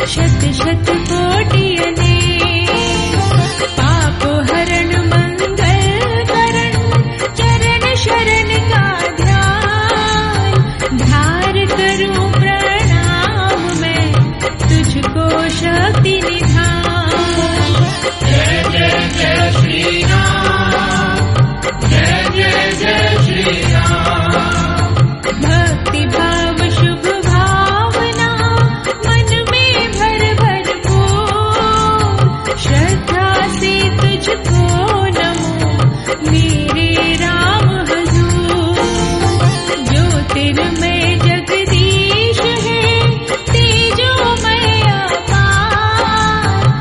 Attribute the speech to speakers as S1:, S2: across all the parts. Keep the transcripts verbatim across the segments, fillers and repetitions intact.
S1: शत शत कोटि अनेक पाप हरण मंगल करण चरण शरण का ध्यान धार करूं प्रणाम मैं तुझको शक्ति निधान।
S2: जय जय जय श्री राम, जय जय जय श्री राम।
S1: भक्ति भाव शुभ भावना मन में भर भर को श्रद्धा से तुझको नमो मेरे राम हजूर। ज्योतिर्मय जगदीश है तेजोमय अपार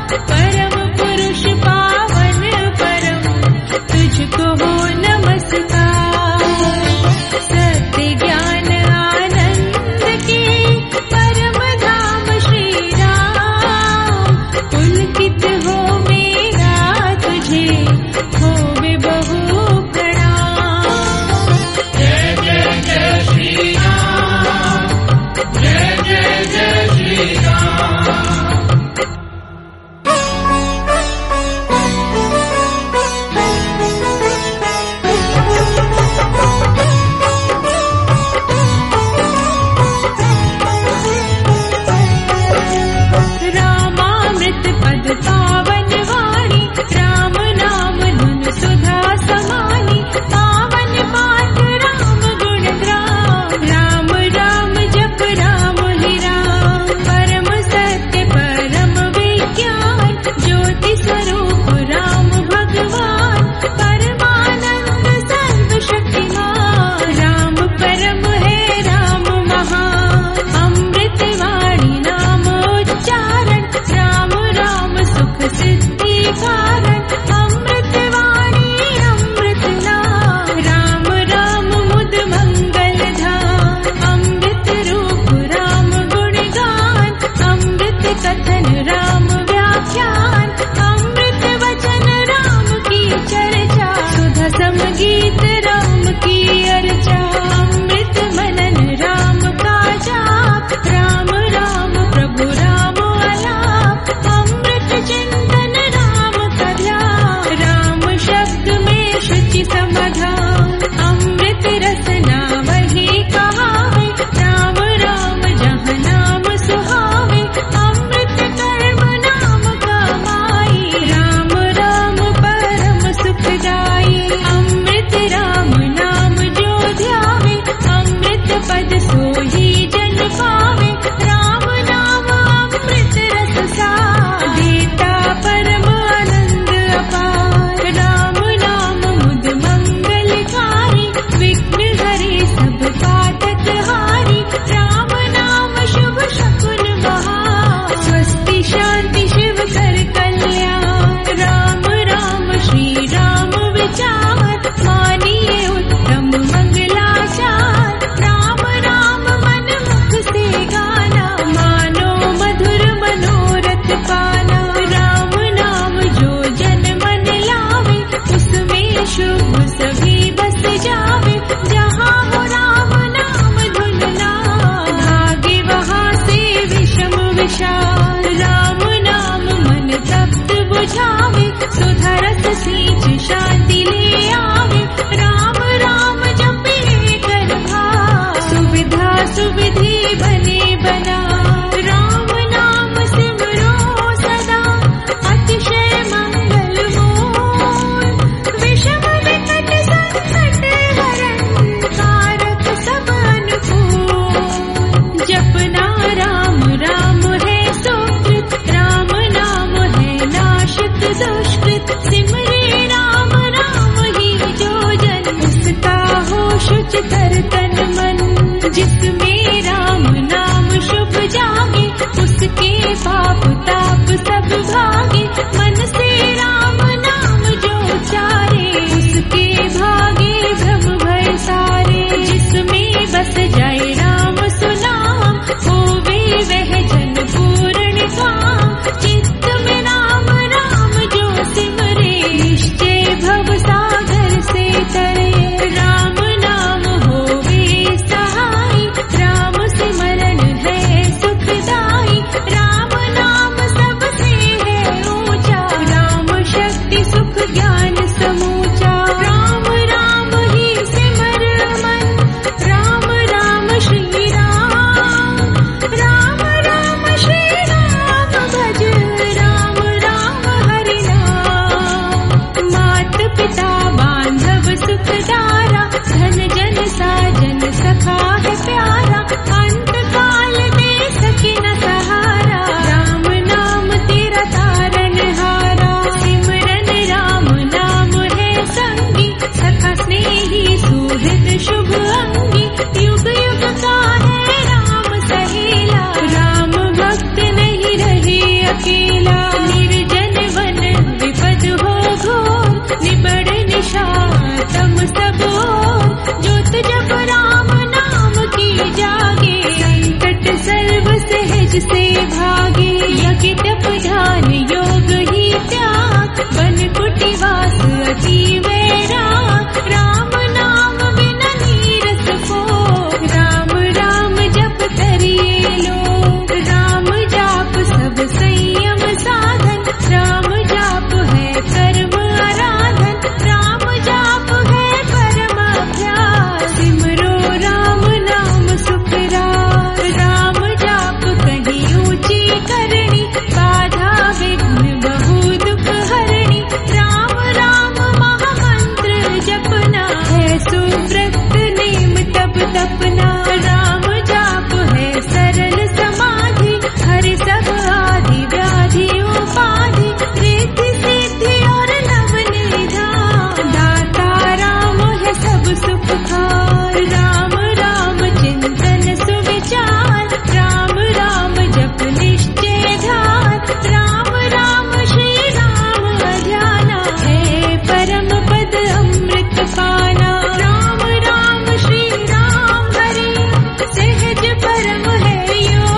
S1: अकेला, निर्जन वन विपद हो घोर, निबड़ निशा तम सब ओर, ज्योत जप राम नाम की जागे, संकट सर्व सहज से भागे, यज्ञ तप ध्यान योग ही त्याग, वन कुटिवास अति वैराग, राम नाम बिना नीरस को, राम राम जप करिए लोग, राम जाप सब संयम साधन, राम जाप है कर्म आराधन, राम जाप है परम अभ्यास, सिमरो राम नाम सुखरास, राम जाप कहीं ऊंची करनी, बाधा विघ्न बहु दुख हरणी, राम राम महामंत्र जपना है सुव्रत नेम तप तपना, राम जाप है सरल समाधि, हरि सब आदि व्याधि उपाधि, रिद्धि सिद्धि और नव निधान, दाता राम है सब सुख खार, राम राम चिंतन सुविचार, राम राम जप निश्चय ध्यान, राम राम श्री राम अध्याना, है परम पद अमृत पाना, राम राम श्री राम हरि सहज परम है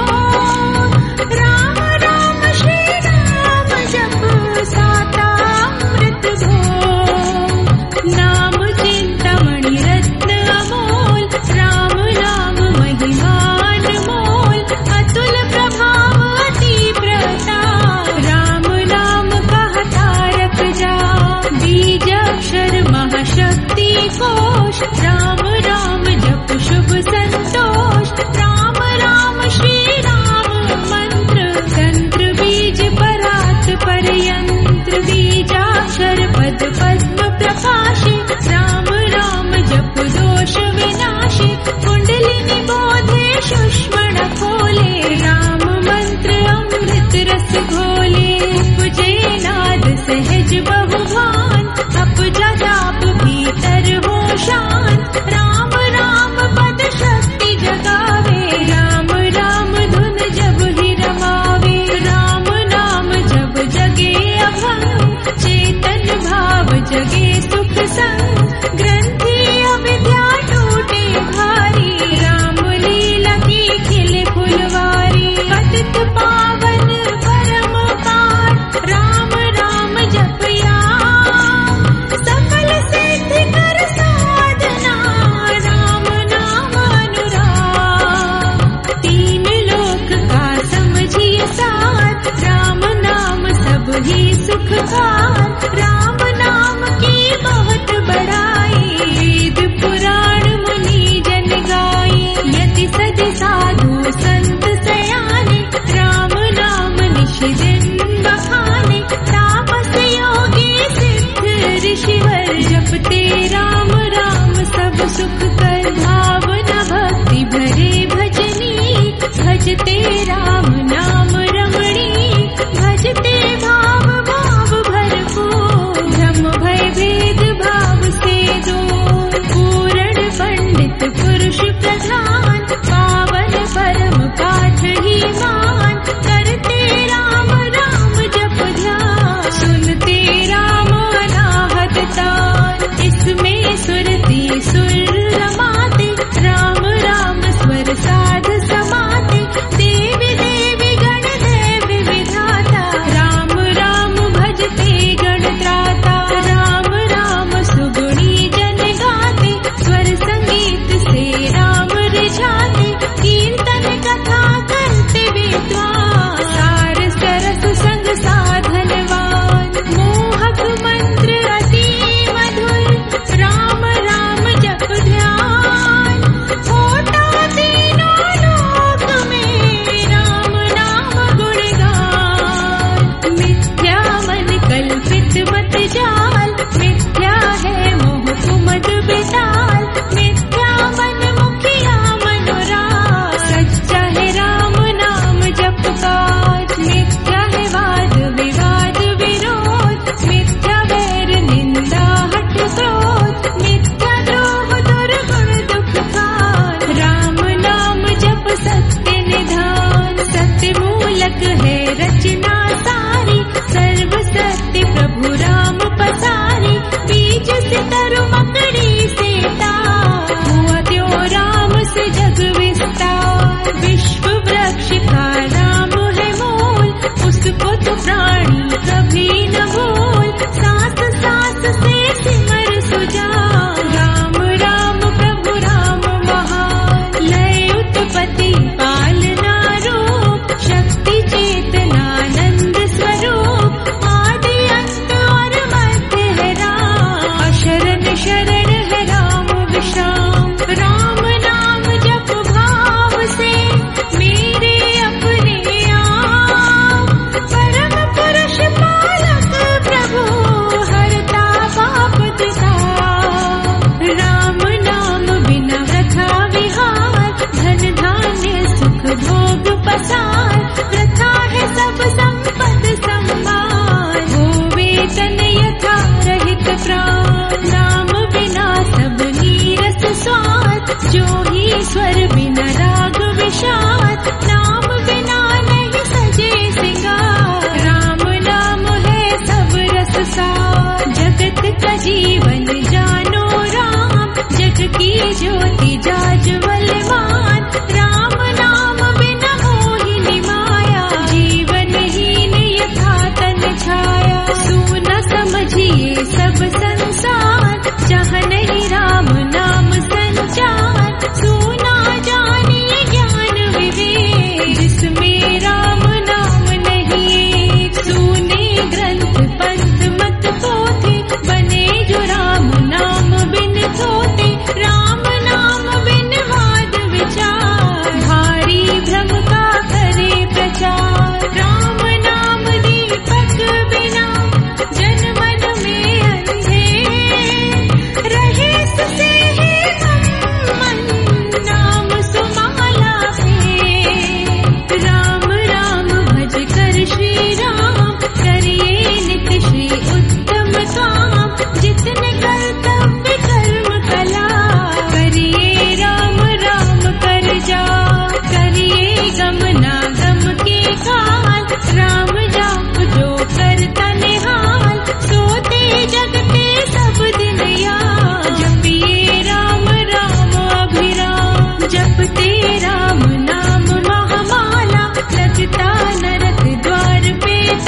S1: योग, राम राम श्री राम जप साता अमृत भोग, नाम चिंतामणि रत्न अमोल, राम नाम महिमान मोल, अतुल प्रभाव अति प्रताप, राम नाम कहा तारक जा, बीज अक्षर महाशक्ति कोश, राम राम जप शुभ संतोष, राम राम श्री राम मंत्र, तंत्र बीज परात परयंत्र, बीजाक्षर पद पद्म प्रकाशे, राम राम जप दोष विनाशे, कुंडलिनी बोधे सुष्मण खोले, राम मंत्र अमृत रस घोले, उपजे नाद सहज बहुभान, अपजा जाप भीतर हो शान, राम राम पद शक्ति जगावे, राम राम धुन जब ही रमावे, राम नाम जब जगे अभंग, चेतन भाव जगे सुख संग, ग्रंथि अविद्या टूटे भारी, राम लीला की खिले फुलवारी, पतित पावन परम पार, राम राम जपया सफल सिद्धि कर साधना, राम नाम अनुराग, तीन लोक का समझिए सार, राम नाम सब ही सुखकार, राम नाम की बहुत बड़ाई, वेद पुराण मुनि जन गाई, यति सदि साधु संत सयाने, राम नाम निश दिन बखाने, तापस योगी सिद्ध ऋषिवर, जपते राम राम सब सुख कर, भावना भक्ति भरे भजनी, भजते राम नाम रमणी, भजते भाव भाव भरपूर, स्वर बिना राग विषाद, नाम बिना नहीं सजे सिंगार। राम नाम है सब रस सार, जगत का जीवन जानो राम, जग की ज्योति जाज्वल्यमान। राम नाम बिना मोहिनी माया, जीवन हीन यथा तन छाया। सुन समझिए सब संसार, जहाँ नहीं राम नाम संचार। सुना जानिए ज्ञान विवेक, जिसमें राम नाम नहीं एक। सुने ग्रंथ पंथ मत पोथे, बने जो राम नाम बिन थोते। राम नाम बिन वाद विचार, भारी भ्रम का करे प्रचार। राम नाम दीपक बिना जन मन में अंधेर, रहे सुसे ही हम मन नाम सुमाला से। राम राम भज कर श्री राम, करिए नित श्री उत्तम काम। जितने कर्तव्य कर्म कला, करिए राम राम कर जा। करिए गमना गम के काल, राम जाप जो करता निहाल। सोते जगते सब दिन याद, जपिए राम राम अभिराम। जपते राम नाम महामाला, लगता नरक द्वार पे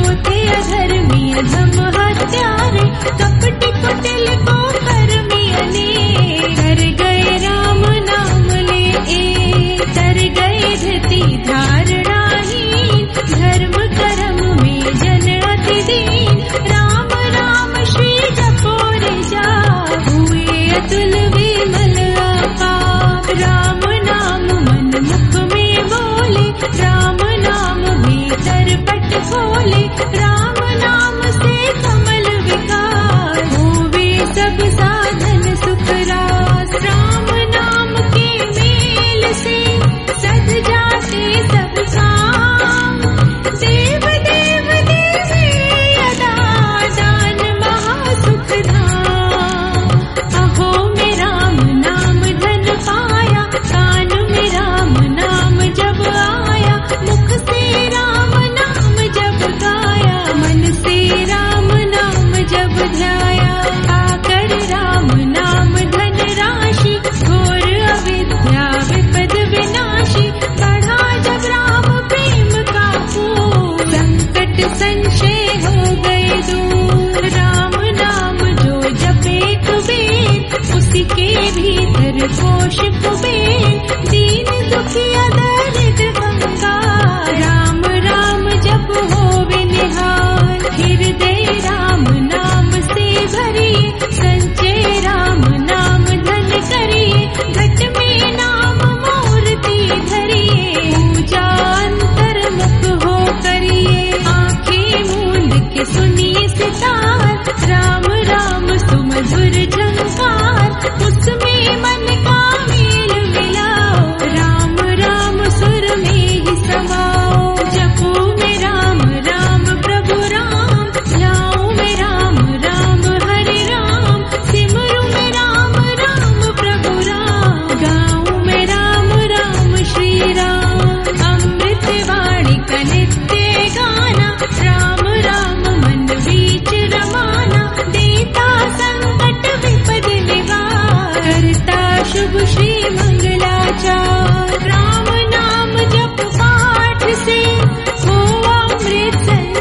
S1: थे अधर्मी अधम हत्यारे, कपटी कुटिल को कर्मी अनेक, कर गए राम नाम ले एक, तर गए धृति धारणाहीन, धर्म कर्म में जन अति दीन, राम राम श्री जपो निजा, हुए अतुल विमल आकार, राम नाम मन मुख में बोले, राम नाम भीतर पट खोले, राम नाम से कमल विकार, होवे सब साधन सुख रास, राम नाम के मेल से सद जाते सब काम, देव देव देवे यदा दान महासुख धाम, अहो में राम नाम धन पाया, कान में राम नाम जब आया, मुख से राम नाम जब गाया, मन से राम नाम जब ध्याया, आकर राम नाम धन राशि, घोर अविद्या विपद विनाशी, बढ़ा जब राम प्रेम का फूल, संकट संशय हो गए दूर, राम नाम जो जपे कुबेर, उसी के भीतर कोश कुबेर, दीन दुखिया दरिद्र कंगाल, राम राम जप होवे निहाल, हृदय राम नाम से भरिए, संचय राम नाम धन करिए, घट में नाम मूर्ति धरिए, पूजा अंतर मुख हो करिए, आंखें मूंद के सुनिए सितार, राम राम सुमधुर झंकार, उसमें मन का मेल मिलाओ, राम राम सुर में ही समाओ, जपो में राम राम प्रभु राम, ध्याओ में राम राम हरे राम, सिमरू में राम राम प्रभु राम, गाओ में राम राम श्री राम, अमृत वाणी का नित्य गाना, राम राम मन बीच रमाना, देता संकट विपद निवार, करता शुभ श्री मंगलाचार, राम नाम जप पाठ से हो अमृत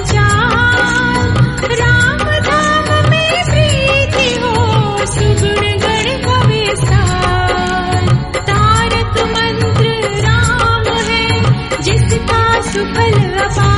S1: संचार, राम धाम में प्रीति हो सुगुण गण का विस्तार, तारक मंत्र राम है जिसका सुफल अपार,